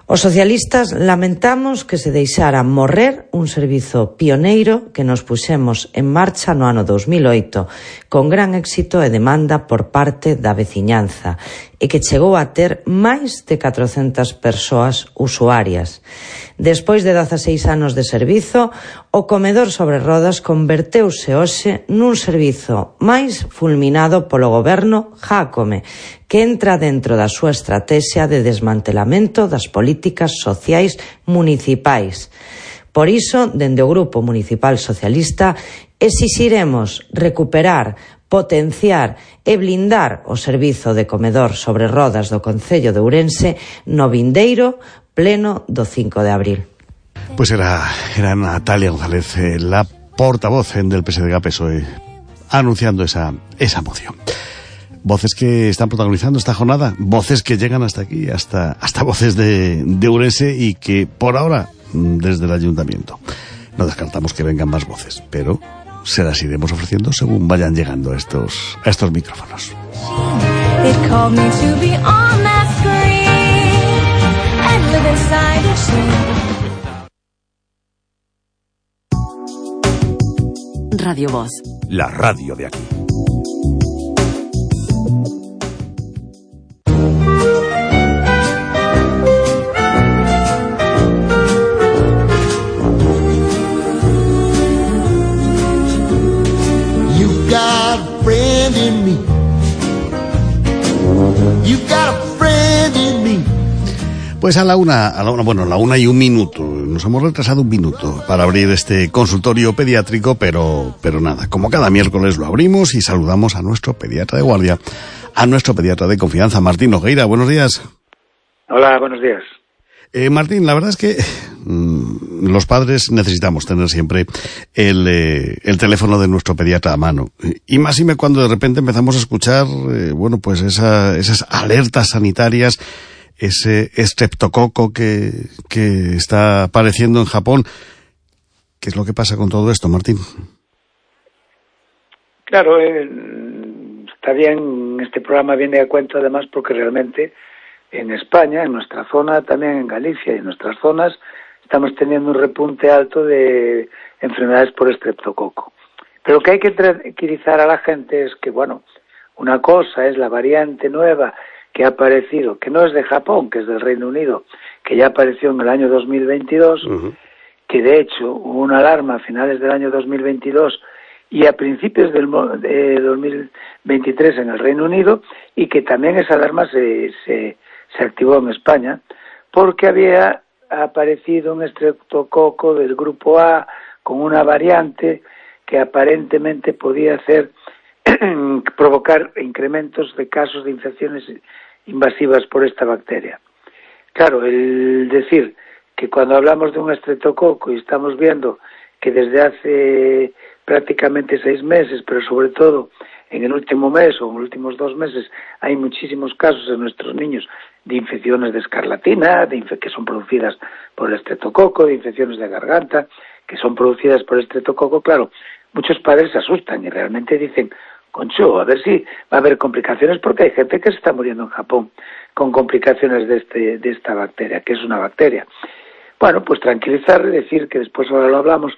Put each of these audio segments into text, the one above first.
Os socialistas lamentamos que se deixara morrer un servizo pioneiro que nos puxemos en marcha no ano 2008 con gran éxito e demanda por parte da veciñanza e que chegou a ter máis de 400 persoas usuarias. Despois de 16 anos de servizo, o comedor sobre rodas converteuse hoxe nun servizo máis fulminado polo goberno Jácome, que entra dentro da súa estrategia de desmantelamento das políticas sociais municipais. Por iso, dende o Grupo Municipal Socialista, exixiremos recuperar, potenciar e blindar o servizo de comedor sobre rodas do Concello de Ourense no vindeiro pleno do 5 de abril. Pues era Natalia González, la portavoz del PSDG-PSOE, anunciando esa moción. Voces que están protagonizando esta jornada, voces que llegan hasta aquí, hasta voces de Ourense y que por ahora, desde el ayuntamiento, no descartamos que vengan más voces, pero se las iremos ofreciendo según vayan llegando a estos micrófonos. Radio Voz. La radio de aquí. You've got a friend in me. You've got a friend in me. Pues a la una y un minuto. Nos hemos retrasado un minuto para abrir este consultorio pediátrico, pero nada, como cada miércoles lo abrimos y saludamos a nuestro pediatra de guardia, a nuestro pediatra de confianza, Martín Nogueira. Buenos días. Hola, buenos días. Martín, la verdad es que los padres necesitamos tener siempre el teléfono de nuestro pediatra a mano. Y más cuando de repente empezamos a escuchar, pues esas alertas sanitarias, ese estreptococo que está apareciendo en Japón. ¿Qué es lo que pasa con todo esto, Martín? Claro, está bien, este programa viene a cuento además porque realmente en España, en nuestra zona, también en Galicia y en nuestras zonas, estamos teniendo un repunte alto de enfermedades por estreptococo. Pero lo que hay que tranquilizar a la gente es que, una cosa es la variante nueva que ha aparecido, que no es de Japón, que es del Reino Unido, que ya apareció en el año 2022, que de hecho hubo una alarma a finales del año 2022 y a principios del 2023 en el Reino Unido, y que también esa alarma se activó en España, porque había aparecido un estreptococo del grupo A con una variante que aparentemente podía provocar incrementos de casos de infecciones invasivas por esta bacteria. Claro, el decir que cuando hablamos de un estreptococo y estamos viendo que desde hace prácticamente 6 meses, pero sobre todo en el último mes o en los últimos 2 meses, hay muchísimos casos en nuestros niños de infecciones de escarlatina, que son producidas por el estreptococo, de infecciones de garganta, que son producidas por el estreptococo. Claro, muchos padres se asustan y realmente dicen: Concho, a ver si va a haber complicaciones, porque hay gente que se está muriendo en Japón con complicaciones de esta bacteria, que es una bacteria. Bueno, pues tranquilizar, decir que después ahora lo hablamos,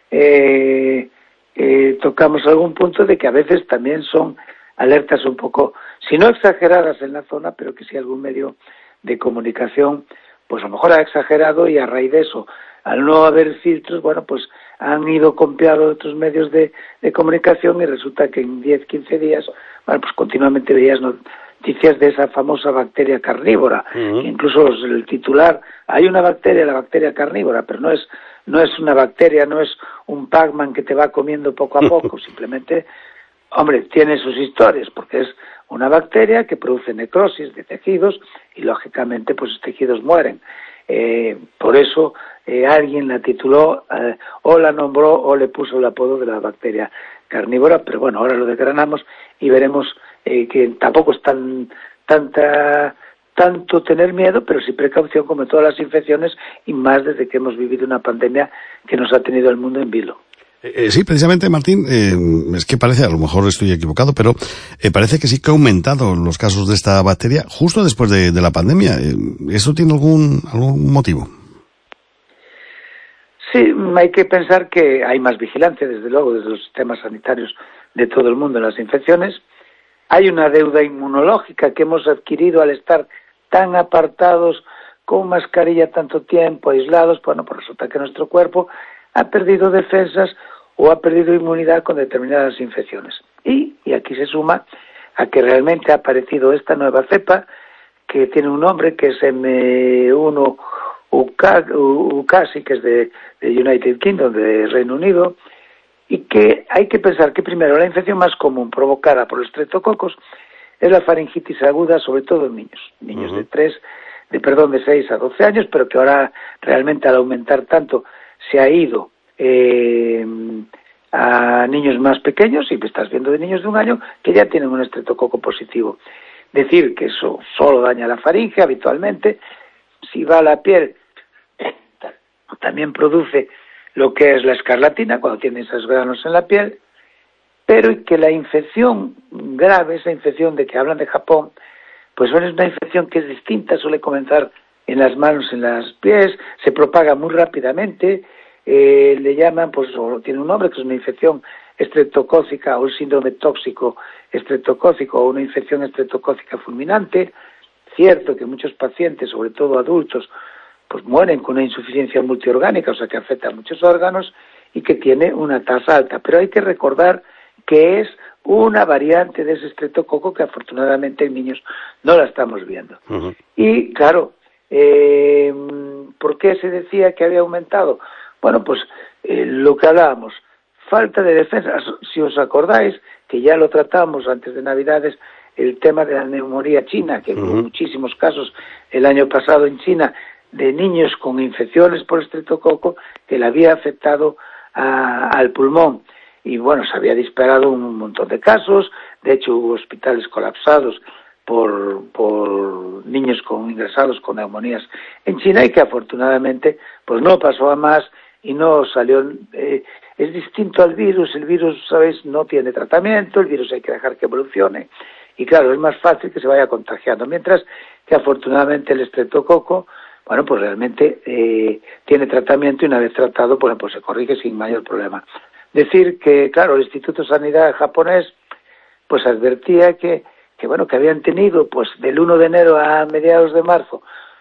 tocamos algún punto de que a veces también son alertas un poco, si no exageradas en la zona, pero que si algún medio de comunicación, pues a lo mejor ha exagerado, y a raíz de eso, al no haber filtros, pues han ido copiando otros medios de comunicación, y resulta que en 10, 15 días, pues continuamente veías noticias de esa famosa bacteria carnívora. Incluso el titular, hay una bacteria, la bacteria carnívora, pero no es una bacteria, no es un Pac-Man que te va comiendo poco a poco, simplemente, tiene sus historias, porque es una bacteria que produce necrosis de tejidos y lógicamente pues los tejidos mueren. Por eso alguien la tituló o la nombró o le puso el apodo de la bacteria carnívora, pero ahora lo desgranamos y veremos que tampoco es tanto tener miedo, pero sí precaución, como en todas las infecciones, y más desde que hemos vivido una pandemia que nos ha tenido el mundo en vilo. Sí, precisamente, Martín, es que parece, a lo mejor estoy equivocado, pero parece que sí que ha aumentado los casos de esta bacteria justo después de la pandemia. ¿Eso tiene algún motivo? Sí, hay que pensar que hay más vigilancia, desde luego, desde los sistemas sanitarios de todo el mundo en las infecciones. Hay una deuda inmunológica que hemos adquirido al estar tan apartados, con mascarilla tanto tiempo, aislados. Bueno, pues resulta que nuestro cuerpo ha perdido defensas o ha perdido inmunidad con determinadas infecciones. Y aquí se suma a que realmente ha aparecido esta nueva cepa, que tiene un nombre que es M1 UCASI, que es de United Kingdom, de Reino Unido, y que hay que pensar que primero la infección más común provocada por los estreptococos es la faringitis aguda, sobre todo en niños de 6 a 12 años, pero que ahora realmente al aumentar tanto se ha ido a niños más pequeños, y estás viendo de niños de 1 año que ya tienen un estreptococo positivo. Decir que eso solo daña la faringe habitualmente. Si va a la piel, también produce lo que es la escarlatina, cuando tiene esos granos en la piel, pero que la infección grave, esa infección de que hablan de Japón, pues es una infección que es distinta, suele comenzar en las manos, en los pies, se propaga muy rápidamente, le llaman, pues o tiene un nombre, que es una infección estreptocócica o un síndrome tóxico estreptocócico o una infección estreptocócica fulminante. Cierto que muchos pacientes, sobre todo adultos, pues mueren con una insuficiencia multiorgánica, o sea que afecta a muchos órganos y que tiene una tasa alta. Pero hay que recordar que es una variante de ese estreptococo que afortunadamente en niños no la estamos viendo. Uh-huh. Y claro, ¿por qué se decía que había aumentado? Bueno, pues lo que hablábamos, falta de defensa. Si os acordáis, que ya lo tratamos antes de Navidades, el tema de la neumonía china, que hubo muchísimos casos el año pasado en China de niños con infecciones por estreptococo que le había afectado al pulmón. Y bueno, se había disparado un montón de casos. De hecho, hubo hospitales colapsados por niños ingresados con neumonías en China, y que afortunadamente pues no pasó a más y no salió. Es distinto al virus. El virus, ¿sabéis?, no tiene tratamiento. El virus hay que dejar que evolucione. Y claro, es más fácil que se vaya contagiando. Mientras que afortunadamente el estreptococo, bueno, pues realmente tiene tratamiento, y una vez tratado, pues se corrige sin mayor problema. Decir que, claro, el Instituto de Sanidad japonés pues advertía que habían tenido pues del 1 de enero a mediados de marzo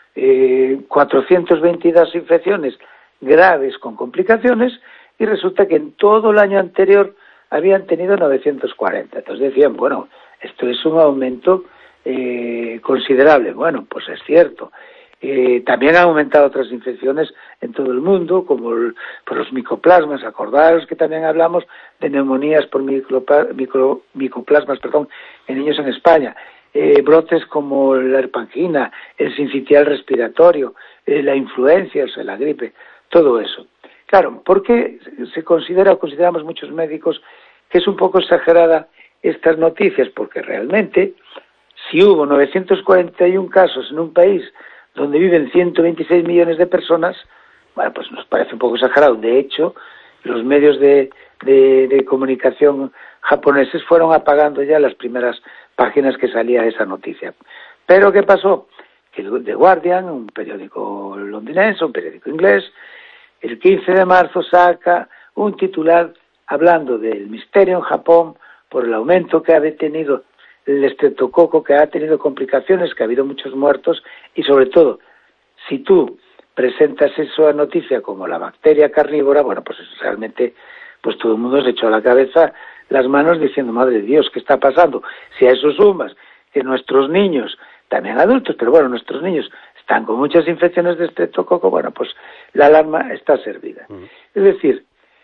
422 infecciones graves con complicaciones, y resulta que en todo el año anterior habían tenido 940. Entonces decían, bueno, esto es un aumento considerable. Bueno, pues es cierto. También han aumentado otras infecciones en todo el mundo, como por los micoplasmas. Acordaros que también hablamos de neumonías por micoplasmas, en niños en España. Brotes como la herpangina, el sincitial respiratorio, la influenza, o sea, la gripe, todo eso. Claro, ¿por qué consideramos muchos médicos que es un poco exagerada estas noticias? Porque realmente, si hubo 941 casos en un país donde viven 126 millones de personas, bueno, pues nos parece un poco exagerado. De hecho, los medios de comunicación japoneses fueron apagando ya las primeras páginas que salía esa noticia. Pero ¿qué pasó? Que The Guardian, un periódico londinense, un periódico inglés, el 15 de marzo saca un titular hablando del misterio en Japón por el aumento que ha tenido el estreptococo, que ha tenido complicaciones, que ha habido muchos muertos, y sobre todo, si tú presentas esa noticia como la bacteria carnívora, bueno, pues realmente pues todo el mundo se echó a la cabeza las manos diciendo, madre de Dios, ¿qué está pasando? Si a eso sumas que nuestros niños, también adultos, pero bueno, nuestros niños están con muchas infecciones de estreptococo, bueno, pues la alarma está servida. Es decir,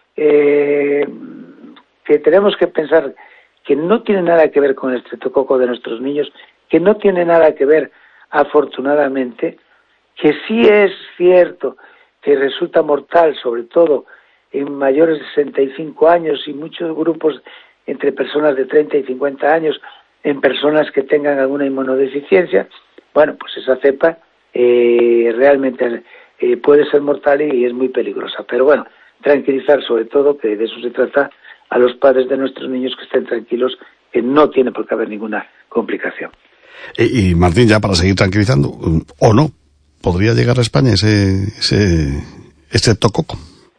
que tenemos que pensar que no tiene nada que ver con el estreptococo de nuestros niños, que no tiene nada que ver, afortunadamente, que sí es cierto que resulta mortal, sobre todo en mayores de 65 años y muchos grupos entre personas de 30 y 50 años, en personas que tengan alguna inmunodeficiencia. Bueno, pues esa cepa realmente puede ser mortal y es muy peligrosa. Pero bueno, tranquilizar sobre todo, que de eso se trata, a los padres de nuestros niños, que estén tranquilos, que no tiene por qué haber ninguna complicación. Y Martín, ya para seguir tranquilizando, o no, ¿podría llegar a España ese estreptococo?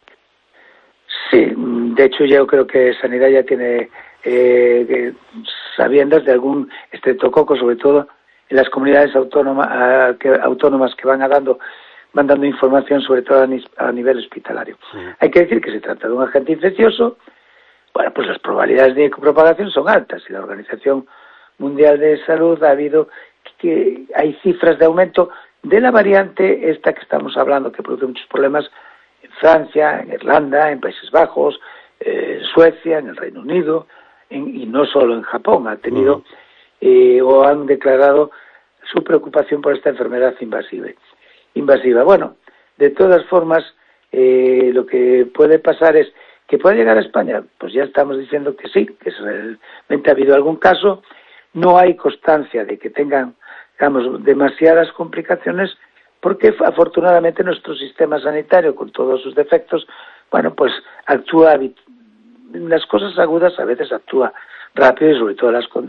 Sí, de hecho yo creo que Sanidad ya tiene sabiendas de algún estreptococo, sobre todo en las comunidades autónomas que van dando información, sobre todo a nivel hospitalario. Sí. Hay que decir que se trata de un agente infeccioso. Bueno, pues las probabilidades de propagación son altas, y la Organización Mundial de Salud que hay cifras de aumento de la variante esta que estamos hablando, que produce muchos problemas en Francia, en Irlanda, en Países Bajos, en Suecia, en el Reino Unido, y no solo en Japón. Ha tenido o han declarado su preocupación por esta enfermedad invasiva. Bueno, de todas formas, lo que puede pasar es que puede llegar a España. Pues ya estamos diciendo que sí, que realmente ha habido algún caso. No hay constancia de que tengan, digamos, demasiadas complicaciones, porque afortunadamente nuestro sistema sanitario, con todos sus defectos, bueno, pues actúa en las cosas agudas, a veces actúa rápido, y sobre todo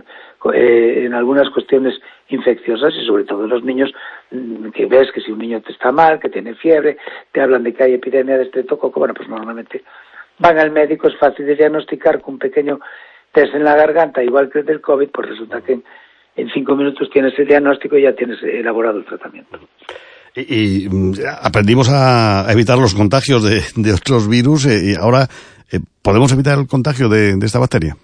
en algunas cuestiones infecciosas, y sobre todo en los niños, que ves que si un niño te está mal, que tiene fiebre, te hablan de que hay epidemia de estreptococo, bueno, pues normalmente van al médico, es fácil de diagnosticar con un pequeño test en la garganta, igual que el del COVID, pues resulta que en 5 minutos tienes el diagnóstico y ya tienes elaborado el tratamiento. Y aprendimos a evitar los contagios de otros virus, y ahora ¿podemos evitar el contagio de esta bacteria?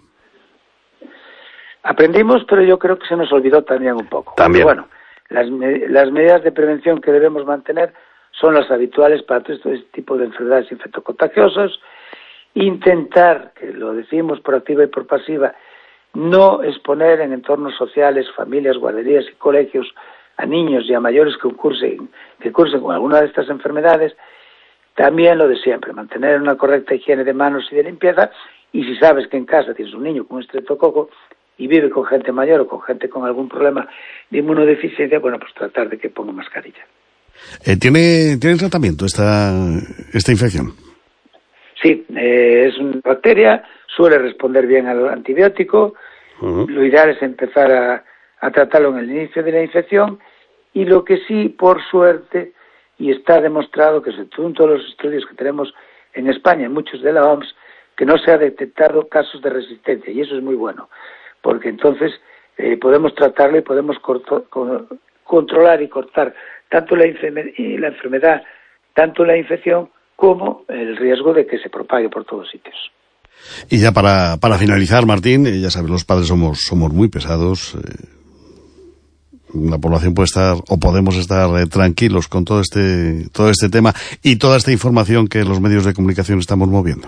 Aprendimos, pero yo creo que se nos olvidó también un poco. También. Bueno, las medidas de prevención que debemos mantener son las habituales para todo este tipo de enfermedades infectocontagiosas. Intentar, que lo decimos por activa y por pasiva, no exponer en entornos sociales, familias, guarderías y colegios a niños y a mayores que cursen con alguna de estas enfermedades. También lo de siempre, mantener una correcta higiene de manos y de limpieza, y si sabes que en casa tienes un niño con un estreptococo y vive con gente mayor o con gente con algún problema de inmunodeficiencia, bueno, pues tratar de que ponga mascarilla. ¿Tiene tratamiento esta infección? Sí, es una bacteria, suele responder bien al antibiótico. Lo ideal es empezar a tratarlo en el inicio de la infección, y lo que sí, por suerte, y está demostrado que según todos los estudios que tenemos en España, muchos de la OMS, que no se ha detectado casos de resistencia, y eso es muy bueno, porque entonces podemos tratarlo y podemos controlar y cortar tanto la enfermedad, tanto la infección, como el riesgo de que se propague por todos sitios. Y ya para finalizar, Martín, ya sabes, los padres somos muy pesados. La población puede estar, o podemos estar tranquilos con todo este tema y toda esta información que los medios de comunicación estamos moviendo.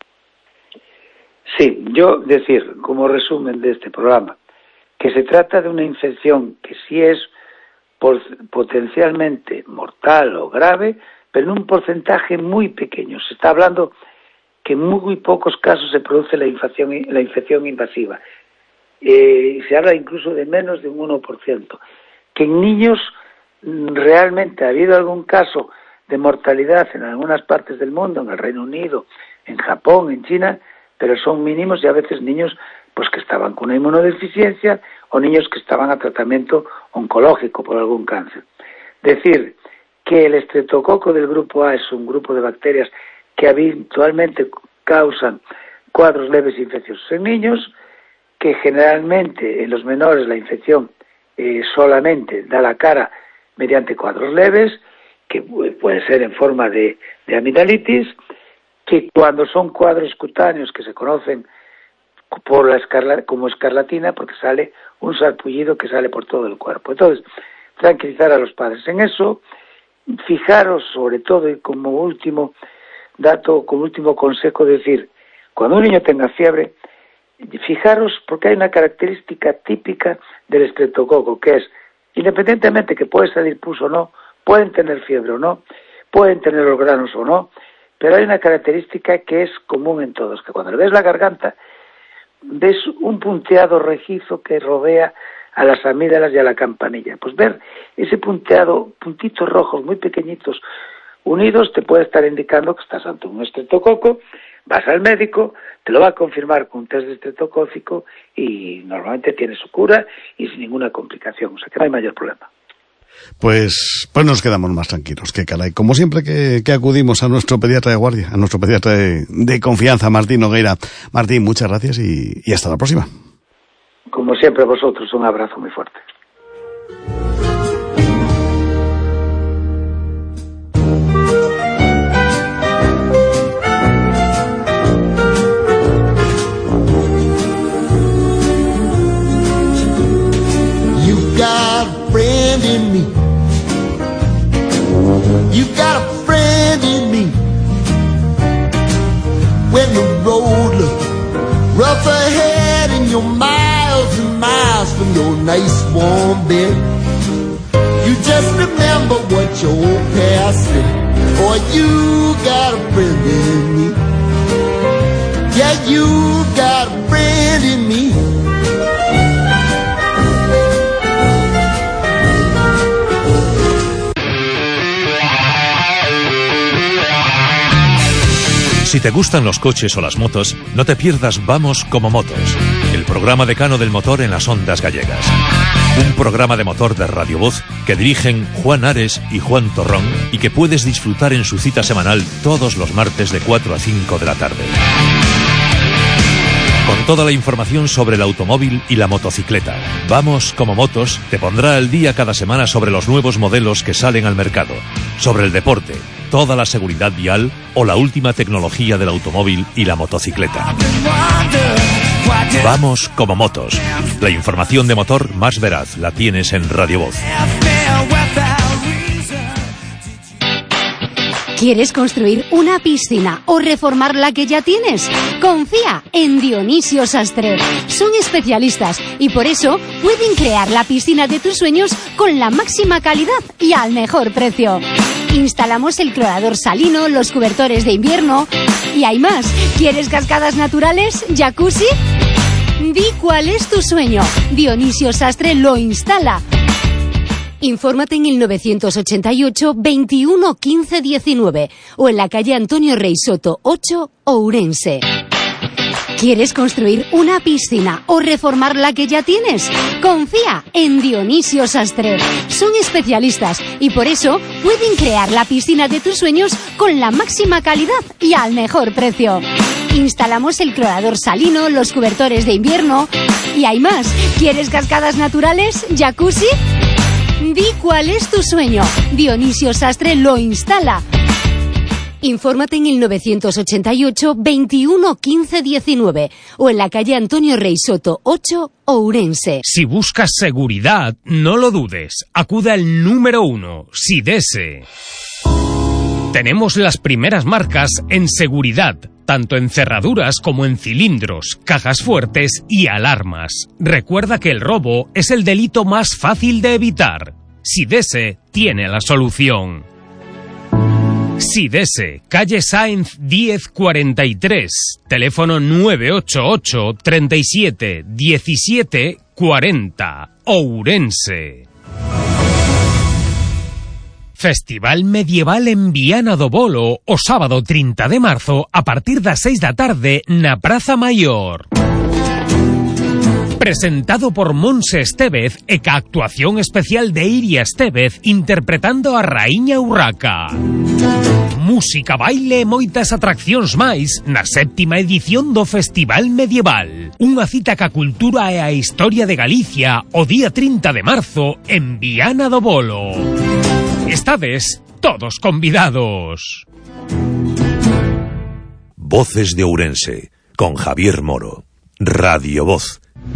Sí, yo decir, como resumen de este programa, que se trata de una infección que sí es potencialmente mortal o grave, pero en un porcentaje muy pequeño. Se está hablando que en muy pocos casos se produce la infección invasiva. Se habla incluso de menos de un 1%. Que en niños realmente ha habido algún caso de mortalidad en algunas partes del mundo, en el Reino Unido, en Japón, en China, pero son mínimos, y a veces niños pues que estaban con una inmunodeficiencia, o niños que estaban a tratamiento oncológico por algún cáncer. Decir que el estreptococo del grupo A es un grupo de bacterias que habitualmente causan cuadros leves infecciosos en niños, que generalmente en los menores la infección solamente da la cara mediante cuadros leves, que puede ser en forma de amigdalitis, que cuando son cuadros cutáneos que se conocen como escarlatina, porque sale un sarpullido que sale por todo el cuerpo. Entonces, tranquilizar a los padres en eso. Fijaros sobre todo, y como último dato, como último consejo, decir, cuando un niño tenga fiebre, fijaros, porque hay una característica típica del estreptococo, que es, independientemente que puede salir pus o no, pueden tener fiebre o no, pueden tener los granos o no, pero hay una característica que es común en todos, que cuando le ves la garganta, ves un punteado rojizo que rodea a las amígdalas y a la campanilla. Pues ver ese punteado, puntitos rojos muy pequeñitos, unidos, te puede estar indicando que estás ante un estreptococo, vas al médico, te lo va a confirmar con un test de estreptocócico y normalmente tiene su cura y sin ninguna complicación, o sea que no hay mayor problema. Pues nos quedamos más tranquilos, que caray. Como siempre que acudimos a nuestro pediatra de guardia, a nuestro pediatra de confianza, Martín Nogueira. Martín, muchas gracias y hasta la próxima. Como siempre vosotros, un abrazo muy fuerte. Friend in me. You got a friend in me. When the road looks rough ahead and you're miles and miles from your nice warm bed, you just remember what your old past said. Boy, you got a friend in me. Yeah, you got a friend in me. Si te gustan los coches o las motos, no te pierdas Vamos como Motos, el programa decano del motor en las ondas gallegas. Un programa de motor de Radio Voz que dirigen Juan Ares y Juan Torrón y que puedes disfrutar en su cita semanal todos los martes de 4 a 5 de la tarde. Con toda la información sobre el automóvil y la motocicleta. Vamos como Motos te pondrá al día cada semana sobre los nuevos modelos que salen al mercado, sobre el deporte, toda la seguridad vial o la última tecnología del automóvil y la motocicleta. Vamos como Motos. La información de motor más veraz la tienes en Radio Voz. ¿Quieres construir una piscina o reformar la que ya tienes? Confía en Dionisio Sastre. Son especialistas y por eso pueden crear la piscina de tus sueños con la máxima calidad y al mejor precio. Instalamos el clorador salino, los cobertores de invierno y hay más. ¿Quieres cascadas naturales? ¿Jacuzzi? Di cuál es tu sueño. Dionisio Sastre lo instala. Infórmate en el 988 21 15 19 o en la calle Antonio Rey Soto 8, Ourense. ¿Quieres construir una piscina o reformar la que ya tienes? Confía en Dionisio Sastre. Son especialistas y por eso pueden crear la piscina de tus sueños con la máxima calidad y al mejor precio. Instalamos el clorador salino, los cobertores de invierno y hay más. ¿Quieres cascadas naturales? ¿Jacuzzi? Di cuál es tu sueño. Dionisio Sastre lo instala. Infórmate en el 988 21 15 19 o en la calle Antonio Rey Soto 8, Ourense. Si buscas seguridad, no lo dudes. Acude al número 1, Sidese. Tenemos las primeras marcas en seguridad, tanto en cerraduras como en cilindros, cajas fuertes y alarmas. Recuerda que el robo es el delito más fácil de evitar. Sidese tiene la solución. Sidese, calle Sáenz 1043, teléfono 988 37 17 40, Ourense. Festival Medieval en Viana do Bolo, o sábado 30 de marzo, a partir das 6 da tarde, na Praza Maior. Presentado por Monse Estévez e ca actuación especial de Iria Estévez interpretando a Raíña Urraca. Música, baile e moitas atraccións máis na 7ª edición do Festival Medieval. Unha cita ca cultura e a historia de Galicia o día 30 de marzo en Viana do Bolo. Estades todos convidados. Voces de Ourense, con Javier Moro. Radio Voz.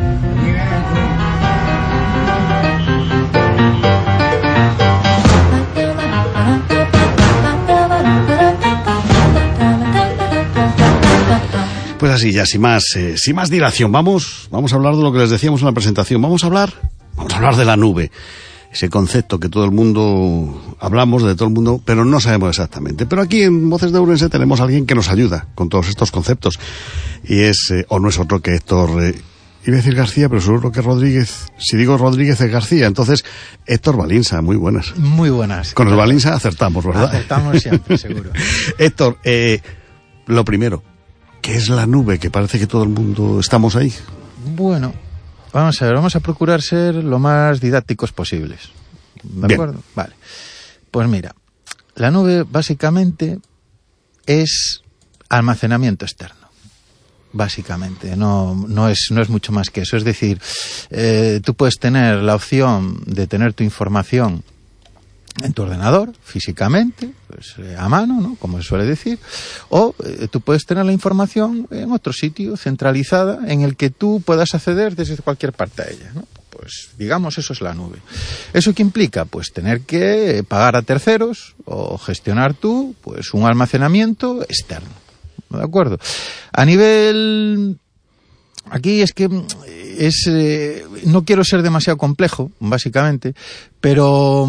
Pues así, ya sin más dilación, vamos a hablar de lo que les decíamos en la presentación. Vamos a hablar de la nube. Ese concepto que todo el mundo hablamos, de todo el mundo, pero no sabemos exactamente. Pero aquí en Voces de Ourense tenemos a alguien que nos ayuda con todos estos conceptos. Y es, o no es otro que Héctor Iba a decir García, pero seguro que Rodríguez. Si digo Rodríguez es García. Entonces, Héctor Balinsa, muy buenas. Muy buenas. Con el Balinsa acertamos, ¿verdad? Acertamos siempre, seguro. Héctor, lo primero, ¿qué es la nube? Que parece que todo el mundo estamos ahí. Bueno, vamos a ver, vamos a procurar ser lo más didácticos posibles. ¿De acuerdo? Vale. Pues mira, la nube básicamente es almacenamiento externo. Básicamente, no es mucho más que eso. Es decir, tú puedes tener la opción de tener tu información en tu ordenador, físicamente, pues, a mano, ¿no? Como se suele decir, o tú puedes tener la información en otro sitio, centralizada, en el que tú puedas acceder desde cualquier parte a ella, ¿no? Pues digamos, eso es la nube. ¿Eso qué implica? Pues tener que pagar a terceros o gestionar tú, pues, un almacenamiento externo. ¿De acuerdo? A nivel... Aquí es que no quiero ser demasiado complejo, básicamente, pero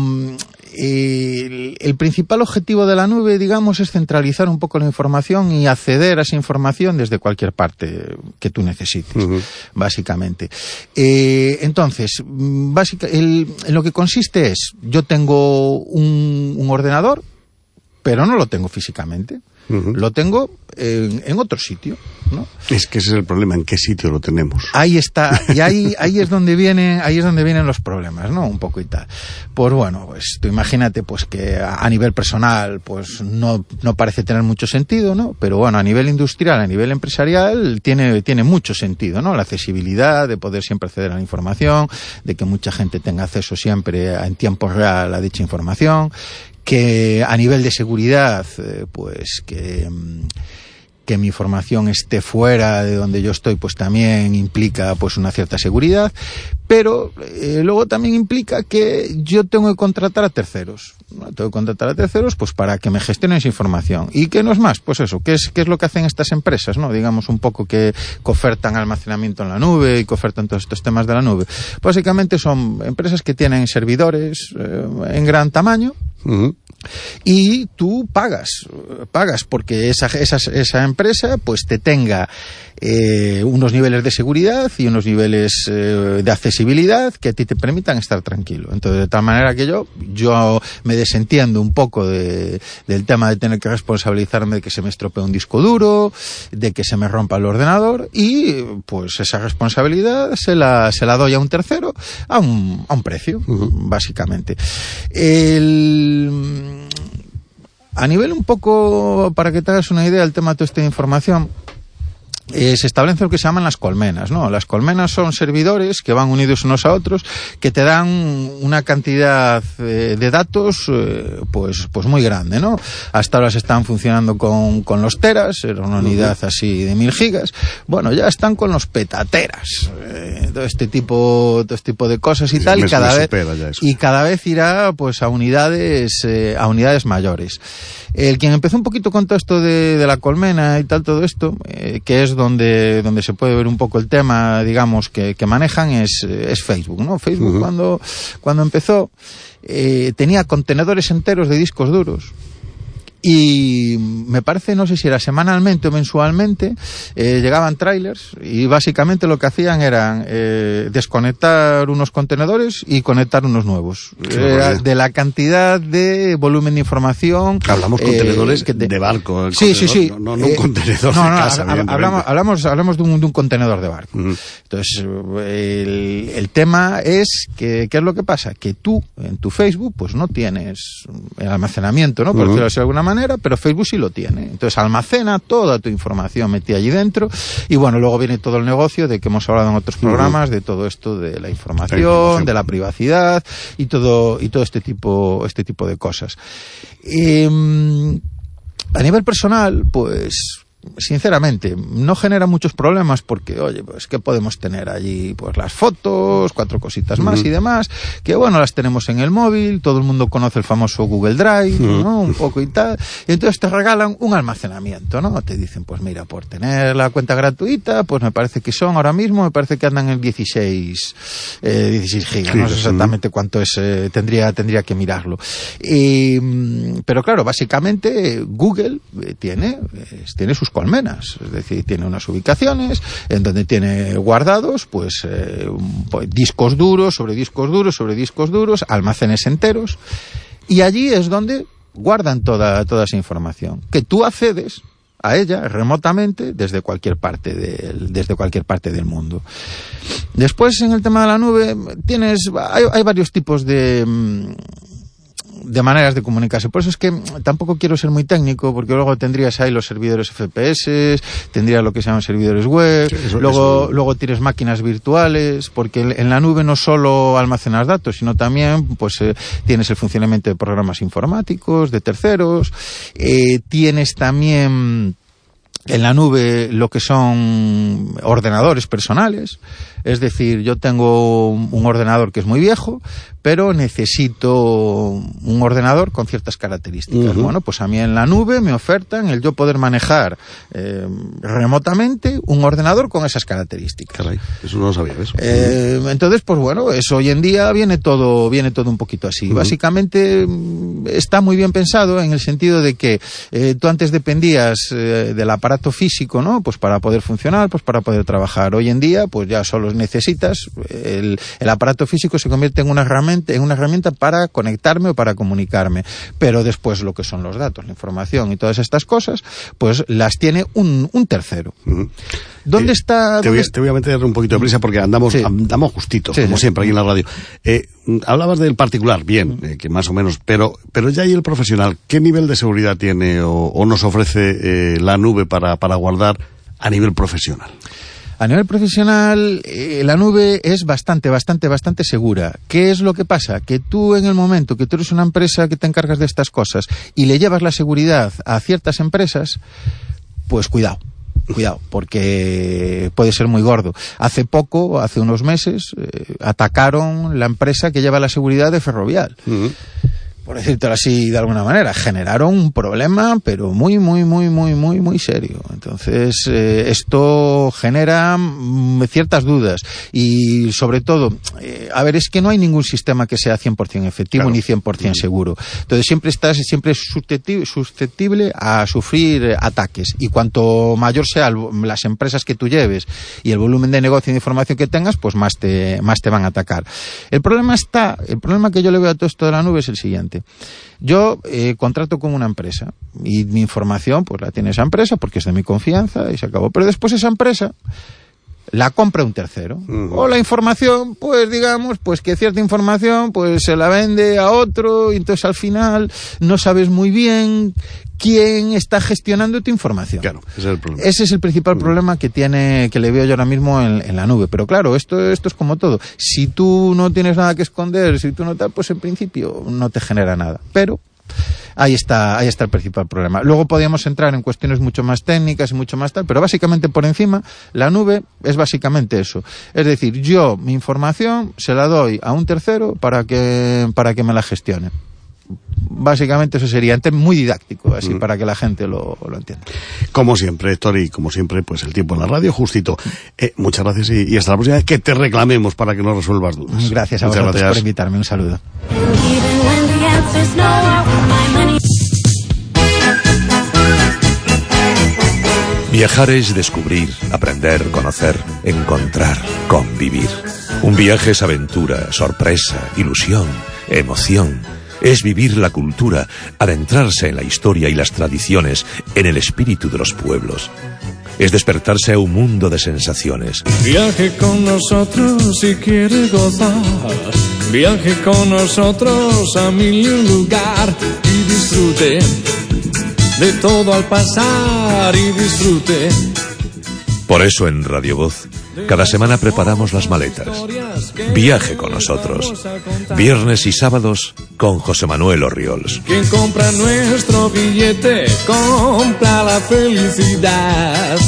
el principal objetivo de la nube, digamos, es centralizar un poco la información y acceder a esa información desde cualquier parte que tú necesites, básicamente. Entonces, en lo que consiste es, yo tengo un ordenador, pero no lo tengo físicamente. Lo tengo en otro sitio, ¿no? Es que ese es el problema, ¿en qué sitio lo tenemos? Ahí está, y ahí es donde vienen los problemas, ¿no? Un poco y tal. Pues bueno, pues tú imagínate pues que a nivel personal pues no parece tener mucho sentido, ¿no? Pero bueno, a nivel industrial, a nivel empresarial tiene mucho sentido, ¿no? La accesibilidad, de poder siempre acceder a la información, de que mucha gente tenga acceso siempre en tiempo real a dicha información, que a nivel de seguridad, pues que mi información esté fuera de donde yo estoy, pues también implica pues una cierta seguridad, pero luego también implica que yo tengo que contratar a terceros, ¿no? Tengo que contratar a terceros pues para que me gestionen esa información. ¿Y qué no es más? Pues eso, ¿qué es lo que hacen estas empresas, ¿no? Digamos un poco que ofertan almacenamiento en la nube y que ofertan todos estos temas de la nube. Básicamente son empresas que tienen servidores en gran tamaño. Y tú pagas porque esa empresa pues te tenga unos niveles de seguridad y unos niveles de accesibilidad que a ti te permitan estar tranquilo. Entonces, de tal manera que yo me desentiendo un poco del tema de tener que responsabilizarme de que se me estropee un disco duro, de que se me rompa el ordenador, y pues esa responsabilidad se la doy a un tercero a un precio, básicamente. A nivel un poco, para que te hagas una idea del tema de toda esta información, se establece lo que se llaman las colmenas, ¿no? Las colmenas son servidores que van unidos unos a otros, que te dan una cantidad de datos pues muy grande, ¿no? Hasta ahora se están funcionando con los teras, era una unidad así de 1000 gigas. Bueno, ya están con los petateras, todo este tipo de cosas y tal, y cada vez irá pues a unidades mayores. Quien empezó un poquito con todo esto de la colmena y tal, todo esto, que es donde se puede ver un poco el tema, digamos, que manejan, es Facebook, ¿no? Facebook cuando empezó tenía contenedores enteros de discos duros. Y me parece, no sé si era semanalmente o mensualmente, llegaban trailers y básicamente lo que hacían eran desconectar unos contenedores y conectar unos nuevos. De la cantidad de volumen de información. Hablamos contenedores de barco. Sí. No un contenedor de casa. Hablamos de un contenedor de barco. Entonces, el tema es que, ¿qué es lo que pasa? Que tú, en tu Facebook, pues no tienes el almacenamiento, ¿no? Por decirlo así de alguna manera, pero Facebook sí lo tiene. Entonces almacena toda tu información metida allí dentro, y bueno, luego viene todo el negocio de que hemos hablado en otros programas, de todo esto de la información, de la privacidad y todo este tipo de cosas. A nivel personal, pues sinceramente no genera muchos problemas, porque oye, pues que podemos tener allí pues las fotos, 4 cositas más y demás, que bueno, las tenemos en el móvil, todo el mundo conoce el famoso Google Drive, ¿no? Un poco y tal, y entonces te regalan un almacenamiento, ¿no? Te dicen, pues mira, por tener la cuenta gratuita, pues me parece que me parece que andan en 16 gigas, no sé exactamente cuánto es, tendría que mirarlo. Pero claro, básicamente Google tiene sus colmenas, es decir, tiene unas ubicaciones en donde tiene guardados pues discos duros sobre discos duros sobre discos duros, almacenes enteros, y allí es donde guardan toda esa información, que tú accedes a ella remotamente desde cualquier parte del mundo. Después, en el tema de la nube, hay varios tipos de maneras de comunicarse. Por eso es que tampoco quiero ser muy técnico, porque luego tendrías ahí los servidores FPS, tendrías lo que se llaman servidores web, luego tienes máquinas virtuales, porque en la nube no solo almacenas datos, sino también pues tienes el funcionamiento de programas informáticos, de terceros, tienes también en la nube lo que son ordenadores personales. Es decir, yo tengo un ordenador que es muy viejo, pero necesito un ordenador con ciertas características. Uh-huh. Bueno, pues a mí en la nube me ofertan el yo poder manejar remotamente un ordenador con esas características. Caray, eso no lo sabía. Eso. Entonces, pues bueno, eso hoy en día viene todo un poquito así. Uh-huh. Básicamente está muy bien pensado en el sentido de que tú antes dependías del aparato físico, ¿no? Pues para poder funcionar, pues para poder trabajar. Hoy en día, pues ya solo necesitas, el aparato físico se convierte en una herramienta para conectarme o para comunicarme, pero después lo que son los datos, la información y todas estas cosas, pues las tiene un tercero. Uh-huh. ¿Dónde está? Te voy a meter un poquito de prisa porque andamos justitos, como siempre aquí en la radio. Hablabas del particular, bien, que más o menos, pero ya ahí el profesional, ¿qué nivel de seguridad tiene o nos ofrece la nube para guardar a nivel profesional? A nivel profesional, la nube es bastante segura. ¿Qué es lo que pasa? Que tú, en el momento que tú eres una empresa que te encargas de estas cosas y le llevas la seguridad a ciertas empresas, pues cuidado, porque puede ser muy gordo. Hace unos meses, atacaron la empresa que lleva la seguridad de Ferrovial. Uh-huh. Por decírtelo así de alguna manera, generaron un problema, pero muy serio. Entonces, esto genera ciertas dudas. Y sobre todo, es que no hay ningún sistema que sea 100% efectivo, claro, ni 100% seguro. Entonces, siempre es susceptible a sufrir ataques. Y cuanto mayor sean las empresas que tú lleves y el volumen de negocio y de información que tengas, pues más te van a atacar. El problema que yo le veo a todo esto de la nube es el siguiente. Yo contrato con una empresa y mi información pues la tiene esa empresa porque es de mi confianza y se acabó. Pero después esa empresa la compra un tercero. Uh-huh. O la información, pues digamos, pues que cierta información pues se la vende a otro y entonces al final no sabes muy bien quién está gestionando tu información. Claro, ese es el problema. Ese es el principal problema que le veo yo ahora mismo en la nube. Pero claro, esto es como todo. Si tú no tienes nada que esconder, si tú no tal, pues en principio no te genera nada. Pero ahí está el principal problema. Luego podríamos entrar en cuestiones mucho más técnicas y mucho más tal, pero básicamente por encima, la nube es básicamente eso. Es decir, yo mi información se la doy a un tercero para que me la gestione. Básicamente eso sería muy didáctico, así para que la gente lo entienda. Como siempre, Héctor, y como siempre, pues el tiempo en la radio justito. Muchas gracias y hasta la próxima vez que te reclamemos para que nos resuelvas dudas. Gracias a vosotros por invitarme. Un saludo. Viajar es descubrir, aprender, conocer, encontrar, convivir. Un viaje es aventura, sorpresa, ilusión, emoción. Es vivir la cultura, adentrarse en la historia y las tradiciones, en el espíritu de los pueblos. Es despertarse a un mundo de sensaciones. Viaje con nosotros si quiere gozar. Viaje con nosotros a mil lugar y disfrute de todo al pasar y disfrute. Por eso en Radio Voz, cada semana preparamos las maletas. Viaje con nosotros. Viernes y sábados con José Manuel Orriols. Quien compra nuestro billete, compra la felicidad.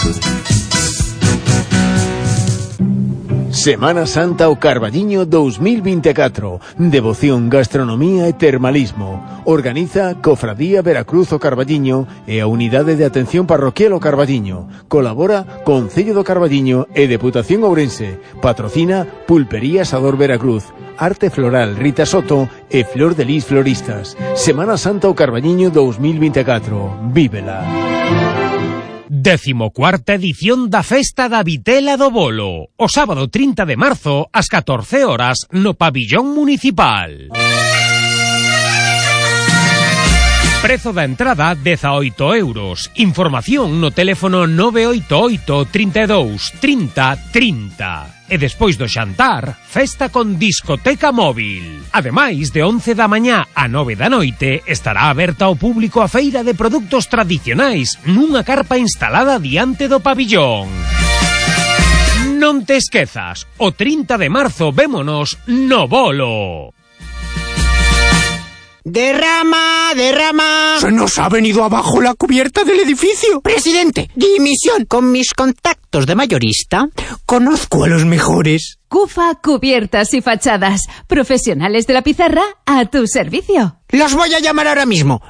Semana Santa o Carballiño 2024. Devoción, gastronomía e termalismo. Organiza Cofradía Veracruz o Carballiño e a Unidade de Atención Parroquial o Carballiño. Colabora Concello do Carballiño e Deputación Ourense. Patrocina Pulpería Asador Veracruz. Arte Floral Rita Soto e Flor de Lis Floristas. Semana Santa o Carballiño 2024. Vívela. 14ª edición da Festa da Vitela do Bolo, o sábado 30 de marzo ás 14 horas no pabillón municipal. Prezo da entrada 18 euros. Información no teléfono 988 32 30 30. E despois do xantar, festa con discoteca móvil. Ademais, de 11 da mañá a 9 da noite, estará aberta ao público a feira de produtos tradicionais nunha carpa instalada diante do pabillón. Non te esquezas, o 30 de marzo vémonos no Bolo. ¡Derrama! ¡Derrama! ¡Se nos ha venido abajo la cubierta del edificio! ¡Presidente! ¡Dimisión! Con mis contactos de mayorista, conozco a los mejores. Cufa Cubiertas y Fachadas. Profesionales de la pizarra a tu servicio. Los voy a llamar ahora mismo.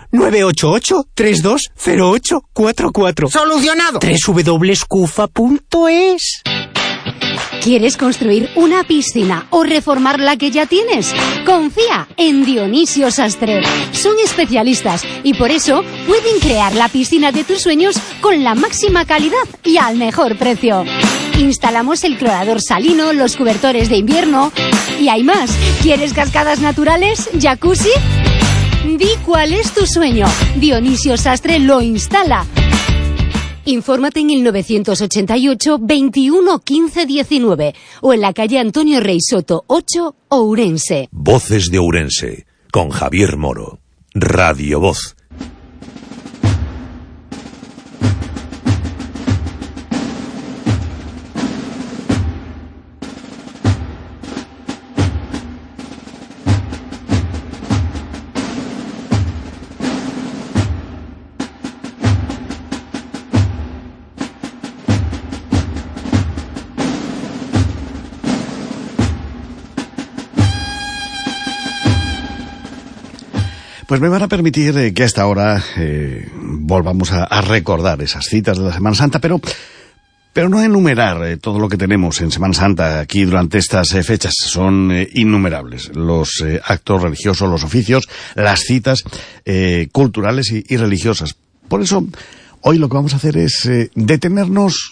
988-320844. ¡Solucionado! www.cufa.es. ¿Quieres construir una piscina o reformar la que ya tienes? Confía en Dionisio Sastre. Son especialistas y por eso pueden crear la piscina de tus sueños con la máxima calidad y al mejor precio. Instalamos el clorador salino, los cobertores de invierno y hay más. ¿Quieres cascadas naturales? ¿Jacuzzi? Di cuál es tu sueño. Dionisio Sastre lo instala. Infórmate en el 988 21 15 19 o en la calle Antonio Rey Soto 8, Ourense. Voces de Ourense, con Javier Moro. Radio Voz. Pues me van a permitir que a esta hora volvamos a recordar esas citas de la Semana Santa, pero no enumerar todo lo que tenemos en Semana Santa aquí durante estas fechas. Son innumerables los actos religiosos, los oficios, las citas culturales y religiosas. Por eso, hoy lo que vamos a hacer es detenernos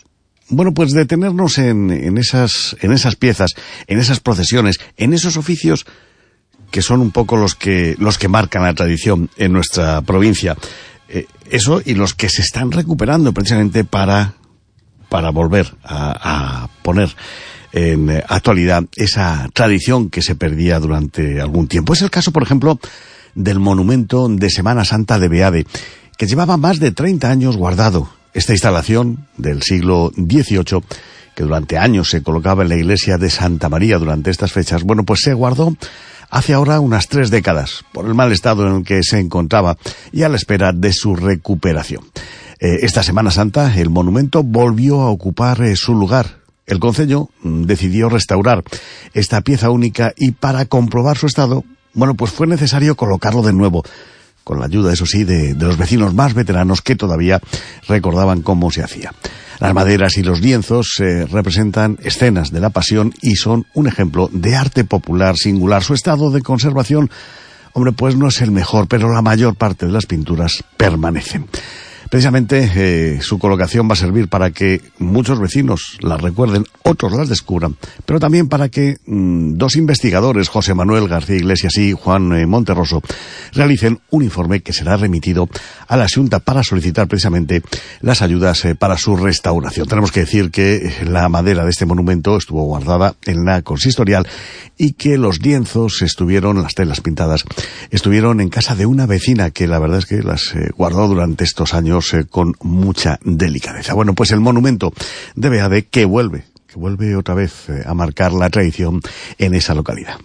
en esas piezas, en esas procesiones, en esos oficios que son un poco los que marcan la tradición en nuestra provincia. Eso y los que se están recuperando precisamente para volver a poner en actualidad esa tradición que se perdía durante algún tiempo. Es el caso, por ejemplo, del monumento de Semana Santa de Beade, que llevaba más de 30 años guardado. Esta instalación del siglo XVIII, que durante años se colocaba en la iglesia de Santa María durante estas fechas, pues se guardó hace ahora unas 3 décadas, por el mal estado en el que se encontraba y a la espera de su recuperación. Esta Semana Santa, el monumento volvió a ocupar su lugar. El concello decidió restaurar esta pieza única y para comprobar su estado, pues fue necesario colocarlo de nuevo, con la ayuda, eso sí, de los vecinos más veteranos que todavía recordaban cómo se hacía. Las maderas y los lienzos representan escenas de la Pasión y son un ejemplo de arte popular singular. Su estado de conservación, pues no es el mejor, pero la mayor parte de las pinturas permanecen. Precisamente su colocación va a servir para que muchos vecinos las recuerden, otros las descubran, pero también para que 2 investigadores, José Manuel García Iglesias y Juan Monterroso, realicen un informe que será remitido a la Xunta para solicitar precisamente las ayudas para su restauración. Tenemos que decir que la madera de este monumento estuvo guardada en la consistorial y que los lienzos las telas pintadas, estuvieron en casa de una vecina que la verdad es que las guardó durante estos años con mucha delicadeza. Pues el monumento de Beade que vuelve otra vez a marcar la tradición en esa localidad.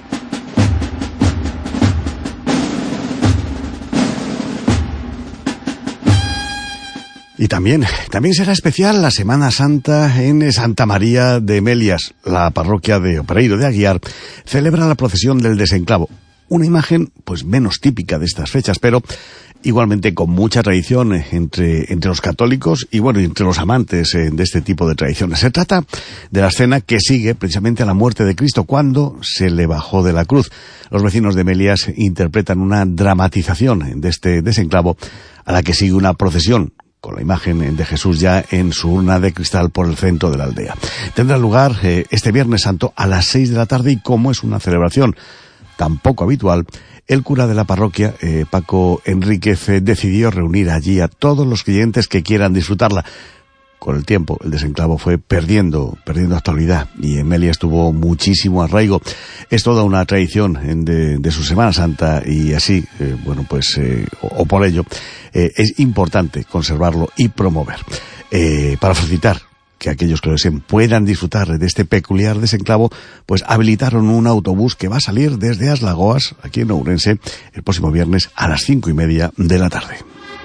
Y también será especial la Semana Santa en Santa María de Melias. La parroquia de Opereiro de Aguiar celebra la procesión del desenclavo. Una imagen menos típica de estas fechas, pero igualmente con mucha tradición entre los católicos y entre los amantes de este tipo de tradiciones. Se trata de la escena que sigue precisamente a la muerte de Cristo cuando se le bajó de la cruz. Los vecinos de Melias interpretan una dramatización de este desenclavo a la que sigue una procesión con la imagen de Jesús ya en su urna de cristal por el centro de la aldea. Tendrá lugar este Viernes Santo a las 6 de la tarde y como es una celebración tan poco habitual, el cura de la parroquia, Paco Enríquez, decidió reunir allí a todos los creyentes que quieran disfrutarla. Con el tiempo, el desenclavo fue perdiendo actualidad y en Melies tuvo muchísimo arraigo. Es toda una tradición de su Semana Santa y así, o por ello, es importante conservarlo y promover. Para facilitar que aquellos que lo deseen puedan disfrutar de este peculiar desenclavo, pues habilitaron un autobús que va a salir desde Aslagoas, aquí en Ourense, el próximo viernes a las 5:30 de la tarde.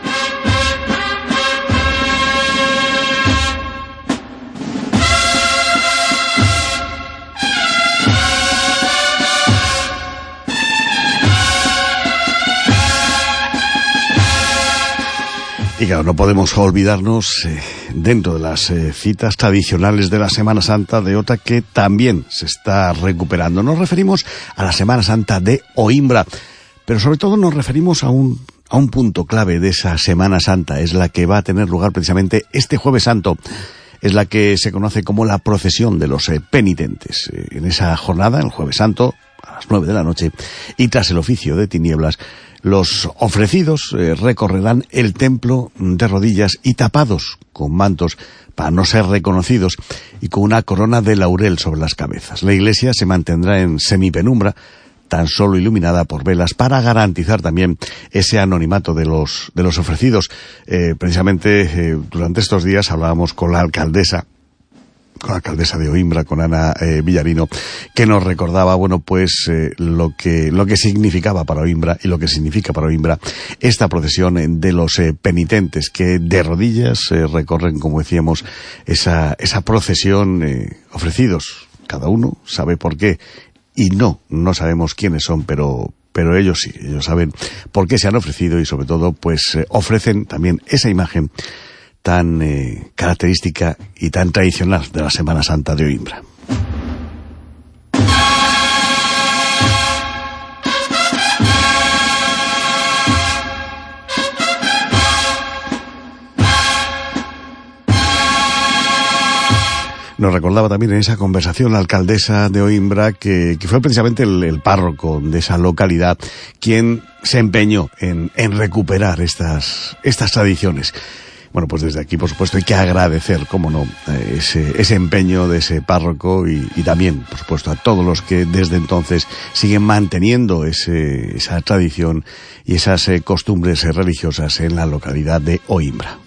Y claro, no podemos olvidarnos, dentro de las citas tradicionales de la Semana Santa, de otra que también se está recuperando. Nos referimos a la Semana Santa de Oimbra, pero sobre todo nos referimos a un punto clave de esa Semana Santa. Es la que va a tener lugar precisamente este Jueves Santo. Es la que se conoce como la procesión de los penitentes. En esa jornada, el Jueves Santo, a las 9 de la noche, y tras el oficio de tinieblas, los ofrecidos recorrerán el templo de rodillas y tapados con mantos para no ser reconocidos y con una corona de laurel sobre las cabezas. La iglesia se mantendrá en semipenumbra, tan solo iluminada por velas, para garantizar también ese anonimato de los ofrecidos. Precisamente durante estos días hablábamos con la alcaldesa de Oimbra, con Ana Villarino, que nos recordaba, lo que significaba para Oimbra y lo que significa para Oimbra esta procesión de los penitentes que de rodillas recorren, como decíamos, esa procesión ofrecidos. Cada uno sabe por qué y no sabemos quiénes son, pero ellos sí, ellos saben por qué se han ofrecido y sobre todo ofrecen también esa imagen tan característica y tan tradicional de la Semana Santa de Oimbra. Nos recordaba también en esa conversación la alcaldesa de Oimbra que fue precisamente el párroco de esa localidad quien se empeñó en recuperar estas tradiciones. Bueno, pues desde aquí, por supuesto, hay que agradecer, cómo no, ese empeño de ese párroco y también, por supuesto, a todos los que desde entonces siguen manteniendo esa tradición y esas costumbres religiosas en la localidad de Oimbra.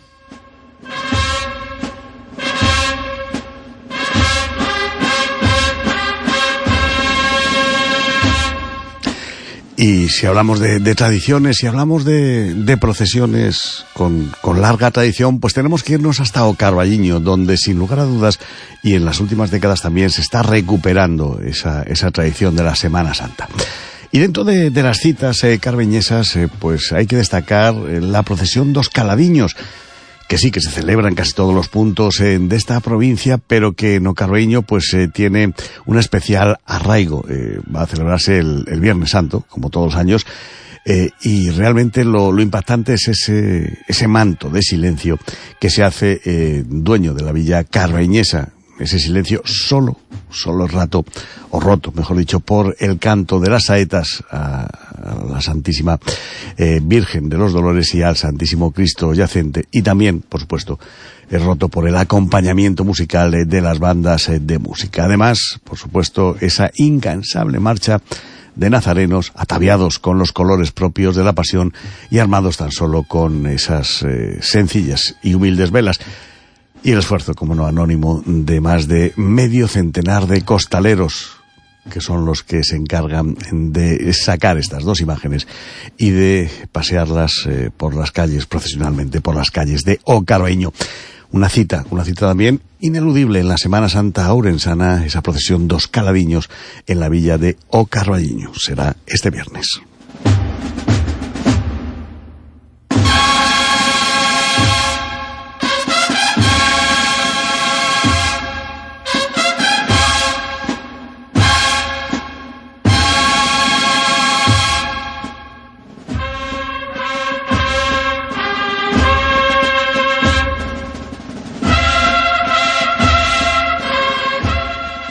Y si hablamos de tradiciones, si hablamos de procesiones con larga tradición, pues tenemos que irnos hasta O Carballiño, donde sin lugar a dudas, y en las últimas décadas también se está recuperando esa tradición de la Semana Santa. Y dentro de las citas carbeñesas, pues hay que destacar la procesión dos Caladiños, que sí, que se celebra en casi todos los puntos de esta provincia, pero que en O Carballiño tiene un especial arraigo. Va a celebrarse el Viernes Santo, como todos los años, y realmente lo impactante es ese manto de silencio que se hace dueño de la villa carballiñesa. Ese silencio solo rato, o roto, mejor dicho, por el canto de las saetas a la Santísima Virgen de los Dolores y al Santísimo Cristo Yacente, y también, por supuesto, es roto por el acompañamiento musical de las bandas de música. Además, por supuesto, esa incansable marcha de nazarenos ataviados con los colores propios de la Pasión y armados tan solo con esas sencillas y humildes velas. Y el esfuerzo, como no anónimo, de más de medio centenar de costaleros, que son los que se encargan de sacar estas dos imágenes y de pasearlas por las calles, procesionalmente por las calles de O Carballiño. Una cita también ineludible en la Semana Santa aurensana, esa procesión dos Caladiños en la villa de O Carballiño. Será este viernes.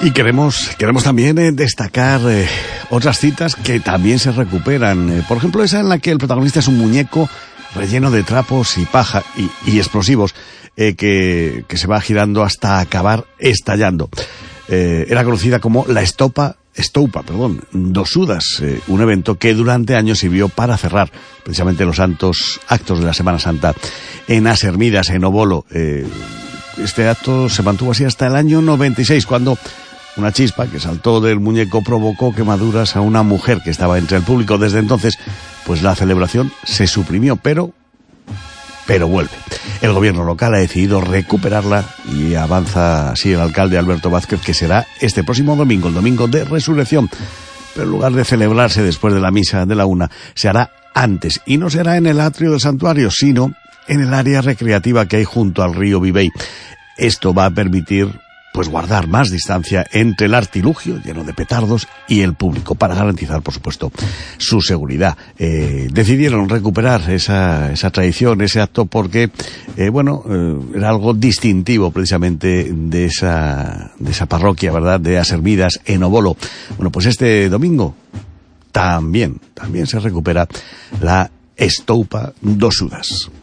Y queremos también destacar otras citas que también se recuperan. Por ejemplo, esa en la que el protagonista es un muñeco relleno de trapos y paja y explosivos que se va girando hasta acabar estallando. Era conocida como la Estoupa dos Udas, un evento que durante años sirvió para cerrar precisamente los santos actos de la Semana Santa en As Ermidas, en Obolo. Este acto se mantuvo así hasta el año 96, cuando una chispa que saltó del muñeco provocó quemaduras a una mujer que estaba entre el público. Desde entonces, pues la celebración se suprimió, pero vuelve. El gobierno local ha decidido recuperarla y avanza así el alcalde Alberto Vázquez, que será este próximo domingo, el domingo de Resurrección. Pero en lugar de celebrarse después de la misa de la 1, se hará antes, y no será en el atrio del santuario, sino en el área recreativa que hay junto al río Vivey. Esto va a permitir pues guardar más distancia entre el artilugio lleno de petardos y el público, para garantizar, por supuesto, su seguridad. Decidieron recuperar esa tradición, ese acto, porque era algo distintivo precisamente de esa parroquia, ¿verdad?, de As Ermidas en Obolo. Bueno, pues este domingo también se recupera la Estoupa dos Udas.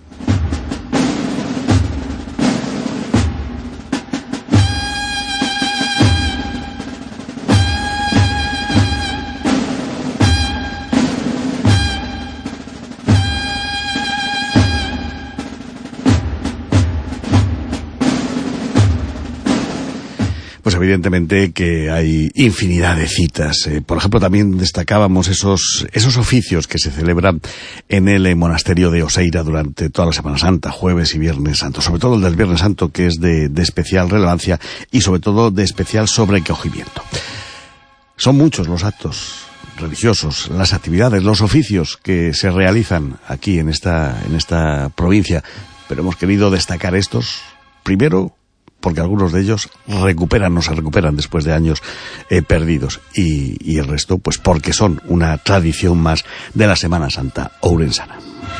Pues evidentemente que hay infinidad de citas. Por ejemplo, también destacábamos esos oficios que se celebran en el monasterio de Oseira durante toda la Semana Santa, jueves y viernes santo. Sobre todo el del viernes santo, que es de especial relevancia y sobre todo de especial sobrecogimiento. Son muchos los actos religiosos, las actividades, los oficios que se realizan aquí en esta provincia, pero hemos querido destacar estos, primero porque algunos de ellos no se recuperan después de años perdidos, y el resto pues porque son una tradición más de la Semana Santa ourensana.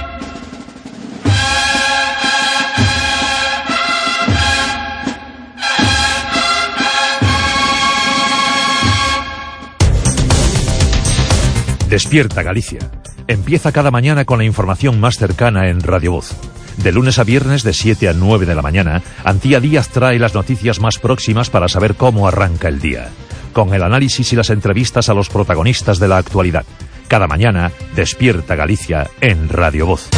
Despierta Galicia. Empieza cada mañana con la información más cercana en Radio Voz. De lunes a viernes de 7 a 9 de la mañana, Antía Díaz trae las noticias más próximas para saber cómo arranca el día, con el análisis y las entrevistas a los protagonistas de la actualidad. Cada mañana, Despierta Galicia en Radio Voz.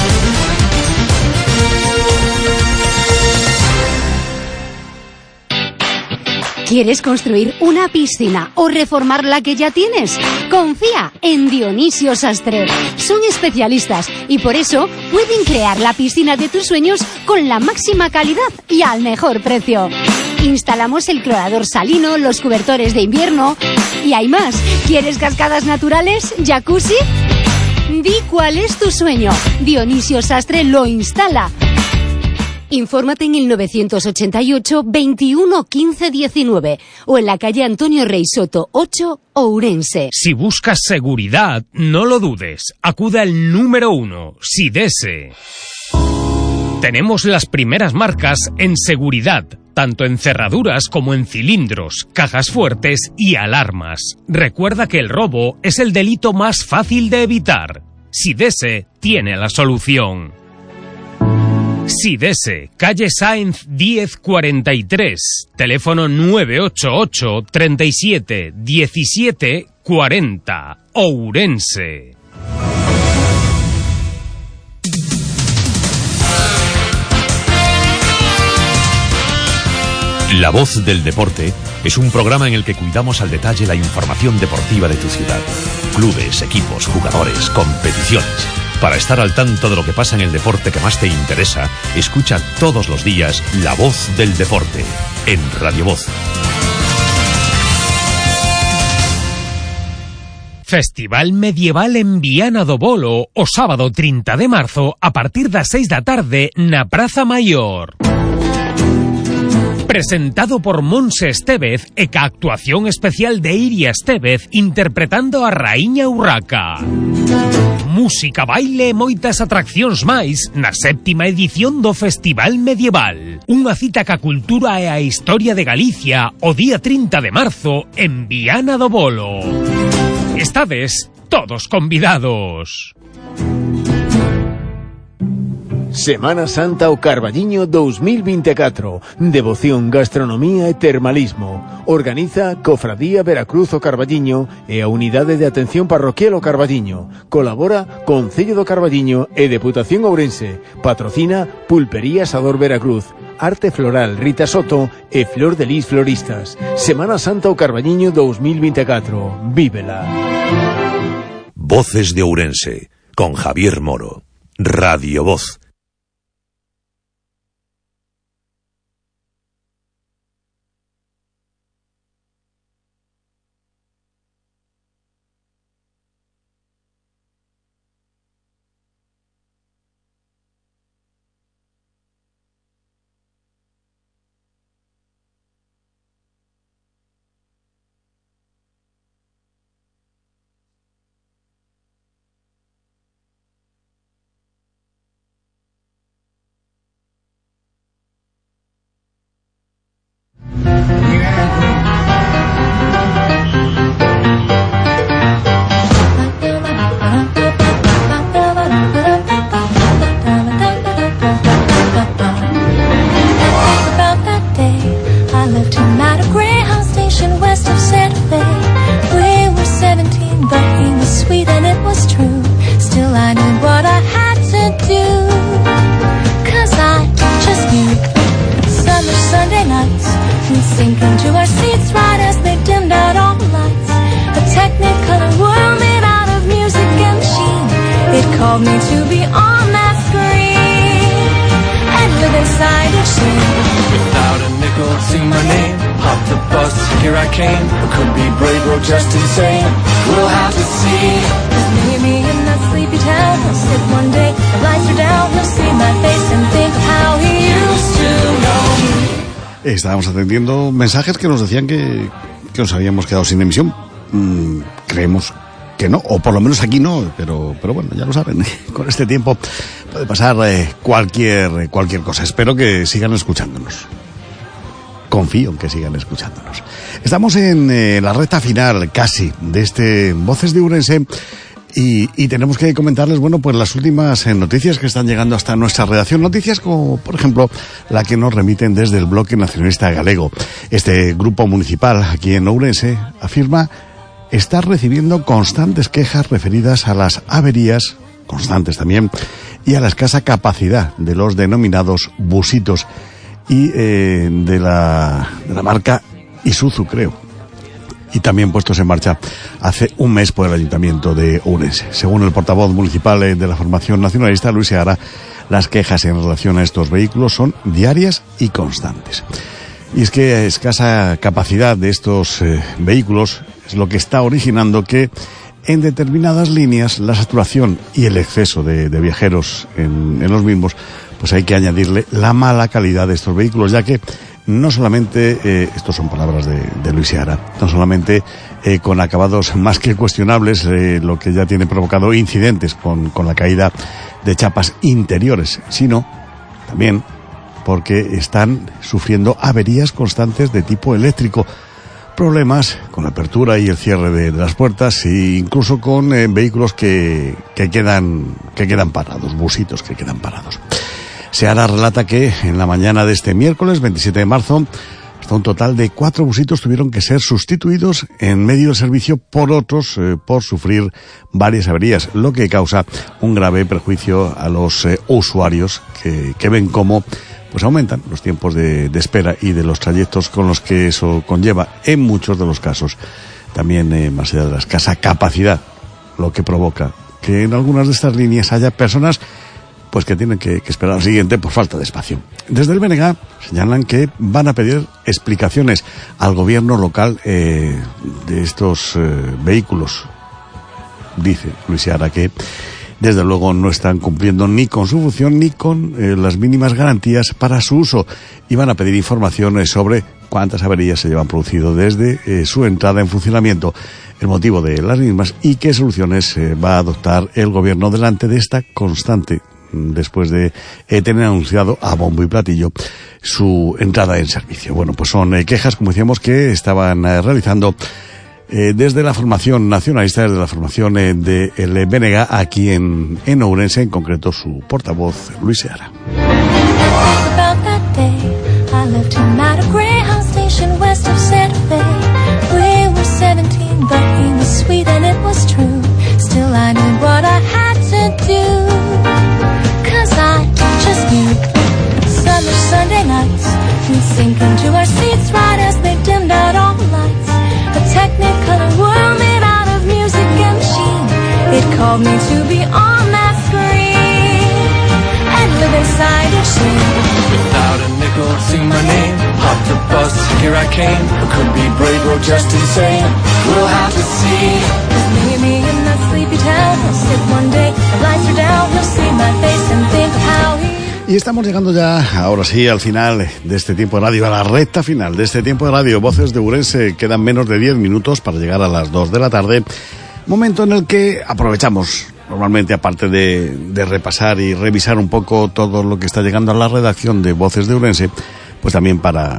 ¿Quieres construir una piscina o reformar la que ya tienes? Confía en Dionisio Sastre. Son especialistas y por eso pueden crear la piscina de tus sueños con la máxima calidad y al mejor precio. Instalamos el clorador salino, los cobertores de invierno y hay más. ¿Quieres cascadas naturales? ¿Jacuzzi? Di cuál es tu sueño. Dionisio Sastre lo instala. Infórmate en el 988 21 15 19 o en la calle Antonio Rey Soto 8, Ourense. Si buscas seguridad, no lo dudes. Acuda al número 1, Sidese. Tenemos las primeras marcas en seguridad, tanto en cerraduras como en cilindros, cajas fuertes y alarmas. Recuerda que el robo es el delito más fácil de evitar. Sidese tiene la solución. Sidese, calle Sáenz 1043, teléfono 988 37 17 40, Ourense. La Voz del Deporte es un programa en el que cuidamos al detalle la información deportiva de tu ciudad. Clubes, equipos, jugadores, competiciones. Para estar al tanto de lo que pasa en el deporte que más te interesa, escucha todos los días La Voz del Deporte en Radio Voz. Festival Medieval en Viana do Bolo o sábado 30 de marzo a partir das 6 da tarde na Praza Maior. Presentado por Monse Estévez e ca actuación especial de Iria Estévez interpretando a Raíña Urraca. Música, baile e moitas atraccións máis na 7ª edición do Festival Medieval. Unha cita ca cultura e a historia de Galicia o día 30 de marzo en Viana do Bolo. Estades todos convidados. Semana Santa o Carballiño 2024. Devoción, gastronomía e termalismo. Organiza Cofradía Veracruz o Carballiño e a Unidade de Atención Parroquial o Carballiño. Colabora Concello do Carballiño e Deputación Ourense. Patrocina Pulpería Asador Veracruz. Arte Floral Rita Soto e Flor de Lis Floristas. Semana Santa o Carballiño 2024. Vívela. Voces de Ourense con Javier Moro. Radio Voz. Estábamos atendiendo mensajes que nos decían que nos habíamos quedado sin emisión. Creemos que no, o por lo menos aquí no, pero bueno, ya lo saben, con este tiempo puede pasar cualquier cosa. Espero que sigan escuchándonos. Confío en que sigan escuchándonos. Estamos en la recta final casi de este Voces de Ourense y tenemos que comentarles, bueno, pues las últimas noticias que están llegando hasta nuestra redacción. Noticias como, por ejemplo, la que nos remiten desde el Bloque Nacionalista Galego. Este grupo municipal aquí en Ourense afirma estar recibiendo constantes quejas referidas a las averías, constantes también, y a la escasa capacidad de los denominados busitos y de la marca Isuzu, creo. Y también puestos en marcha hace un mes por el Ayuntamiento de Ourense. Según el portavoz municipal de la formación nacionalista, Luis Seara, las quejas en relación a estos vehículos son diarias y constantes. Y es que escasa capacidad de estos vehículos es lo que está originando que en determinadas líneas la saturación y el exceso de viajeros en los mismos, pues hay que añadirle la mala calidad de estos vehículos, ya que no solamente, estos son palabras de Luis Seara, no solamente con acabados más que cuestionables, lo que ya tiene provocado incidentes con la caída de chapas interiores, sino también porque están sufriendo averías constantes de tipo eléctrico, problemas con la apertura y el cierre de las puertas e incluso con vehículos que quedan parados, busitos que quedan parados. Seara relata que en la mañana de este miércoles 27 de marzo hasta un total de 4 busitos tuvieron que ser sustituidos en medio del servicio por otros por sufrir varias averías, lo que causa un grave perjuicio a los usuarios que ven cómo pues aumentan los tiempos de espera y de los trayectos con los que eso conlleva en muchos de los casos. También más allá de la escasa capacidad, lo que provoca que en algunas de estas líneas haya personas pues que tienen que esperar al siguiente por falta de espacio. Desde el BNG señalan que van a pedir explicaciones al gobierno local de estos vehículos. Dice Luis Seara que desde luego no están cumpliendo ni con su función ni con las mínimas garantías para su uso y van a pedir información sobre cuántas averías se llevan producido desde su entrada en funcionamiento, el motivo de las mismas y qué soluciones va a adoptar el gobierno delante de esta constante después de tener anunciado a bombo y platillo su entrada en servicio. Bueno, pues son quejas, como decíamos, que estaban realizando desde la formación nacionalista, desde la formación del BNG aquí en Ourense, en concreto su portavoz, Luis Seara. Sink into our seats right as they dimmed out all the lights. A technicolor world made out of music and machine. It called me to be on that screen and live inside its sheen. Without a nickel to my name, hopped the bus, here I came. I could be brave or just insane. We'll have to see. Just me in that sleepy town. He'll sit one day, the lights are down. He'll see my face and think of how he. Y estamos llegando ya, ahora sí, al final de este tiempo de radio, a la recta final de este tiempo de radio. Voces de Ourense, quedan menos de 10 minutos para llegar a las 2 de la tarde. Momento en el que aprovechamos, normalmente, aparte de repasar y revisar un poco todo lo que está llegando a la redacción de Voces de Ourense, pues también para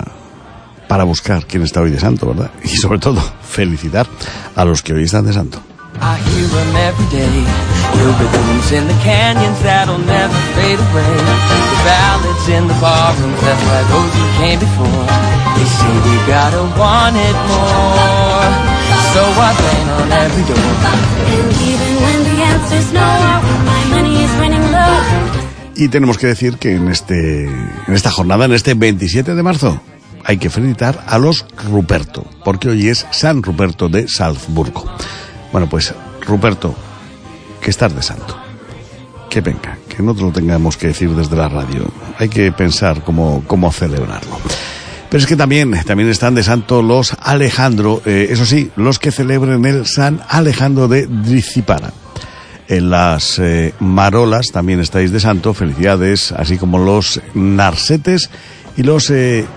buscar quién está hoy de santo, ¿verdad? Y sobre todo, felicitar a los que hoy están de santo. I hear them every day. Rhythms in the canyons that'll never fade away. The ballads in the barrooms, that's why those who came before. They say we gotta want it more. So I bang on every door. And even when the answer's no, my money is running low. Y tenemos que decir que en esta jornada, en este 27 de marzo, hay que felicitar a los Ruperto, porque hoy es San Ruperto de Salzburgo. Bueno, pues, Ruperto, que estás de santo. Que venga, que no te lo tengamos que decir desde la radio. Hay que pensar cómo celebrarlo. Pero es que también están de santo los Alejandro, eso sí, los que celebren el San Alejandro de Drizipara. En las Marolas también estáis de santo, felicidades, así como los Narsetes y los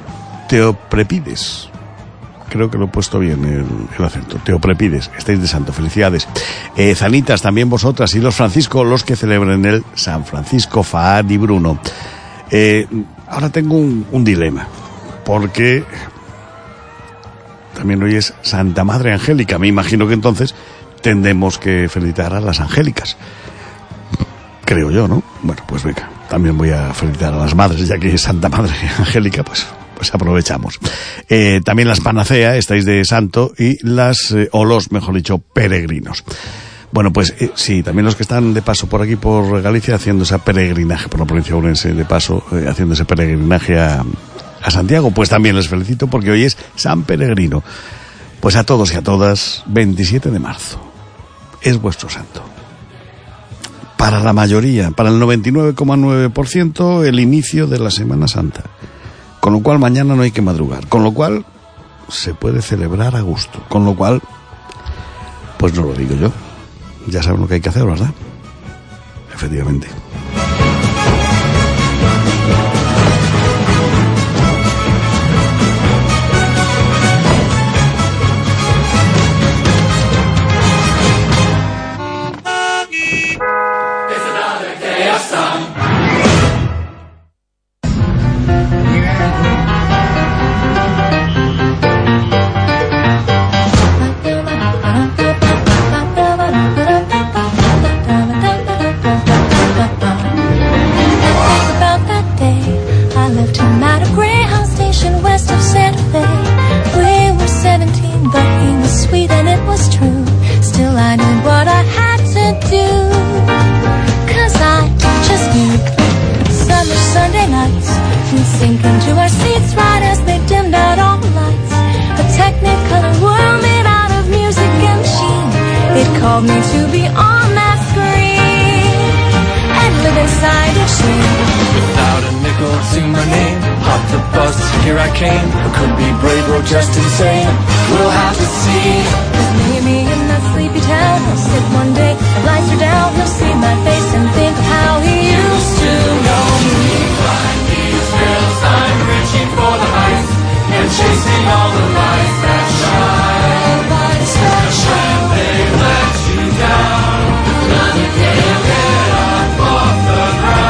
Teoprepides. Creo que lo he puesto bien el acento. Teoprepides, estáis de santo, felicidades. Zanitas, también vosotras, y los Francisco, los que celebren el San Francisco, Faad y Bruno. Ahora tengo un dilema, porque también hoy es Santa Madre Angélica. Me imagino que entonces tendremos que felicitar a las angélicas. Creo yo, ¿no? Bueno, pues venga, también voy a felicitar a las madres, ya que es Santa Madre Angélica, pues aprovechamos. También las Panacea, estáis de santo, y los, mejor dicho, peregrinos. Bueno, pues sí, también los que están de paso por aquí, por Galicia, haciendo ese peregrinaje, por la provincia de Ourense, de paso, haciendo ese peregrinaje a Santiago, pues también les felicito, porque hoy es San Peregrino. Pues a todos y a todas, 27 de marzo, es vuestro santo. Para la mayoría, para el 99,9%, el inicio de la Semana Santa. Con lo cual mañana no hay que madrugar, con lo cual se puede celebrar a gusto, con lo cual, pues no lo digo yo, ya saben lo que hay que hacer, ¿verdad? Efectivamente. Sink into our seats right as they dimmed out all the lights. A technicolor world made out of music and machine. It called me to be on that screen and live inside its sheen. Without a nickel to my name, hopped the bus, here I came. I could be brave or just insane. We'll have to see. Just me in that sleepy town. He'll sit one day, the lights are down. He'll see my face and think of how he used to know me. I'm reaching for the heights and chasing all the lights that shine. When they let you down, none can get up off the ground.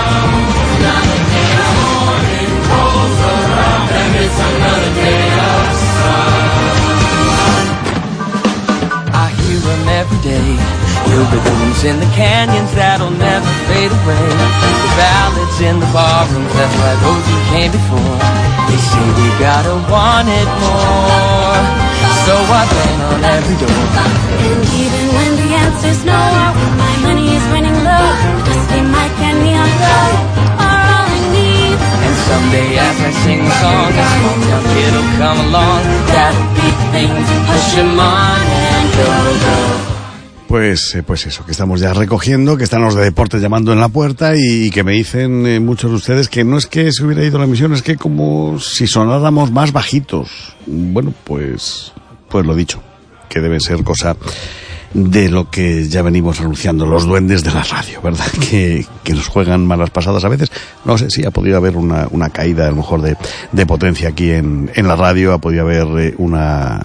rhythms in the canyons that'll never fade away. The ballads in the barrooms, that's why those who came before, they say we gotta want it more. So I bang on every door. And even when the answer's no, when my money is running low, dusty mic and neon glow are all I need. And someday as I sing the song, a small town kid'll come along, that'll beat things, push 'em on and go. Pues eso, que estamos ya recogiendo, que están los de deporte llamando en la puerta y que me dicen muchos de ustedes que no es que se hubiera ido la emisión, es que como si sonáramos más bajitos. Bueno, pues lo dicho, que debe ser cosa de lo que ya venimos anunciando los duendes de la radio, ¿verdad? Que nos juegan malas pasadas a veces. No sé si ha podido haber una caída a lo mejor de potencia aquí en la radio, ha podido haber una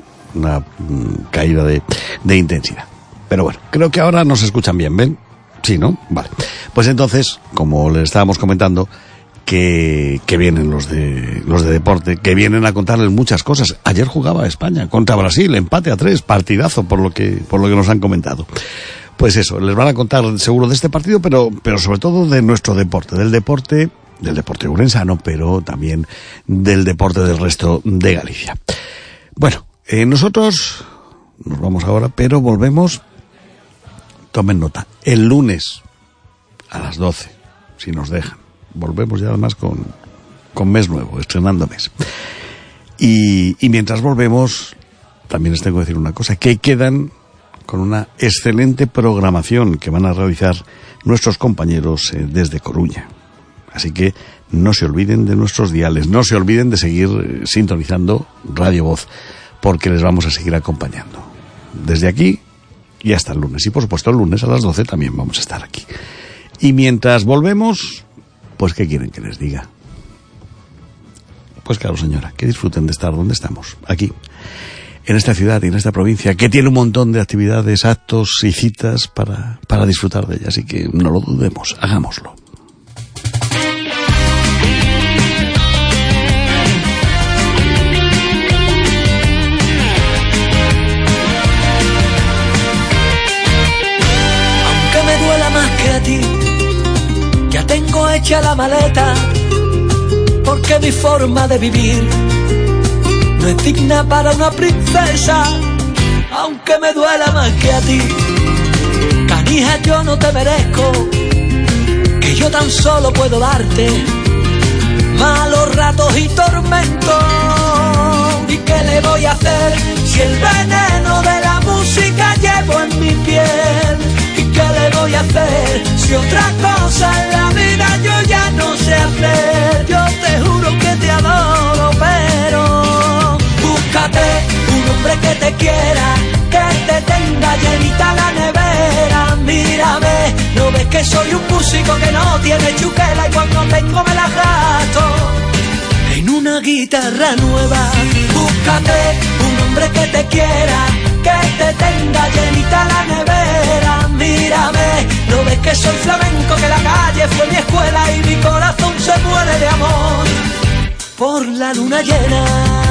caída de intensidad. Pero bueno, creo que ahora nos escuchan bien, ¿ven? Sí, ¿no? Vale. Pues entonces, como les estábamos comentando, que vienen los de deporte, que vienen a contarles muchas cosas. Ayer jugaba España contra Brasil, empate a 3, partidazo por lo que nos han comentado. Pues eso, les van a contar seguro de este partido, pero sobre todo de nuestro deporte, del deporte ourensano, pero también del deporte del resto de Galicia. Bueno, nosotros nos vamos ahora, pero volvemos. Tomen nota, el lunes a las 12, si nos dejan. Volvemos ya además con mes nuevo, estrenando mes. Y mientras volvemos, también les tengo que decir una cosa, que quedan con una excelente programación que van a realizar nuestros compañeros desde Coruña. Así que no se olviden de nuestros diales, no se olviden de seguir sintonizando Radio Voz, porque les vamos a seguir acompañando. Desde aquí y hasta el lunes. Y por supuesto el lunes a las 12 también vamos a estar aquí. Y mientras volvemos, pues ¿qué quieren que les diga? Pues claro, señora, que disfruten de estar donde estamos, aquí, en esta ciudad y en esta provincia, que tiene un montón de actividades, actos y citas para disfrutar de ellas. Así que no lo dudemos, hagámoslo. A ti, ya tengo hecha la maleta, porque mi forma de vivir no es digna para una princesa, aunque me duela más que a ti. Canija, yo no te merezco, que yo tan solo puedo darte malos ratos y tormentos. ¿Y qué le voy a hacer si el veneno de la música llevo en mi piel? ¿Qué le voy a hacer si otra cosa en la vida yo ya no sé hacer? Yo te juro que te adoro, pero búscate un hombre que te quiera, que te tenga llenita la nevera. Mírame, ¿no ves que soy un músico que no tiene chuquela y cuando tengo me la gasto en una guitarra nueva? Búscate un hombre que te quiera, que te tenga llenita la nevera. Mírame, ¿no ves que soy flamenco, que la calle fue mi escuela y mi corazón se muere de amor por la luna llena?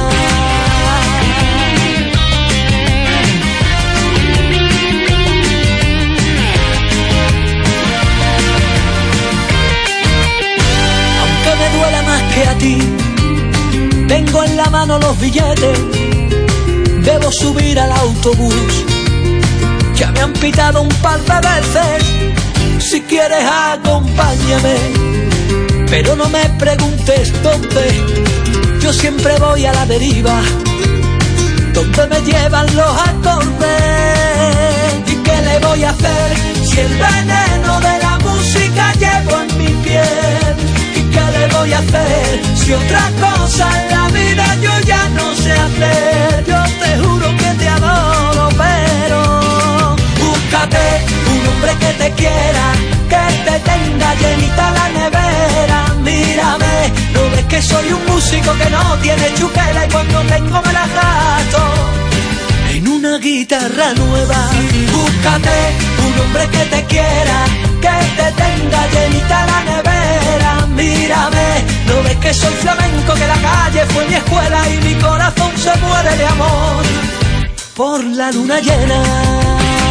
Aunque me duela más que a ti, tengo en la mano los billetes, debo subir al autobús. Ya me han pitado un par de veces, si quieres acompáñame, pero no me preguntes dónde, yo siempre voy a la deriva, donde me llevan los acordes. ¿Y qué le voy a hacer si el veneno de la música llevo en mi piel? ¿Y qué le voy a hacer si otra cosa en la vida yo ya no sé hacer? Yo te juro que te adoro, pero búscate un hombre que te quiera, que te tenga llenita la nevera. Mírame, ¿no ves que soy un músico que no tiene chuquela y cuando tengo me la gasto en una guitarra nueva? Búscate un hombre que te quiera, que te tenga llenita la nevera. Mírame, ¿no ves que soy flamenco, que la calle fue mi escuela y mi corazón se muere de amor por la luna llena?